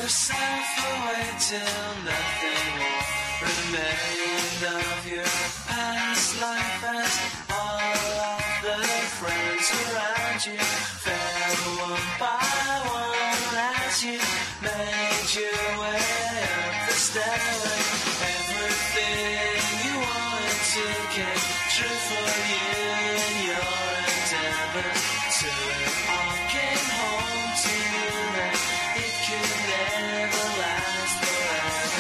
yourself away till nothing more remained of your past life as all of the friends around you fell one by one as you made your way up the stairway. Everything you wanted to get true for you in your endeavor to it all came home to you that it could never last forever.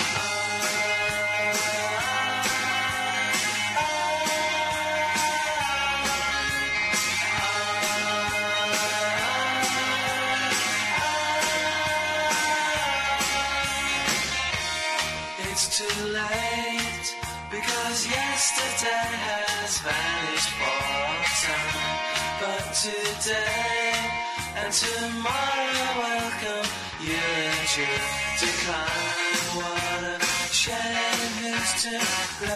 It's too late because yesterday has vanished for all time. But today and tomorrow welcome you and you decline. What a shame who's to blame.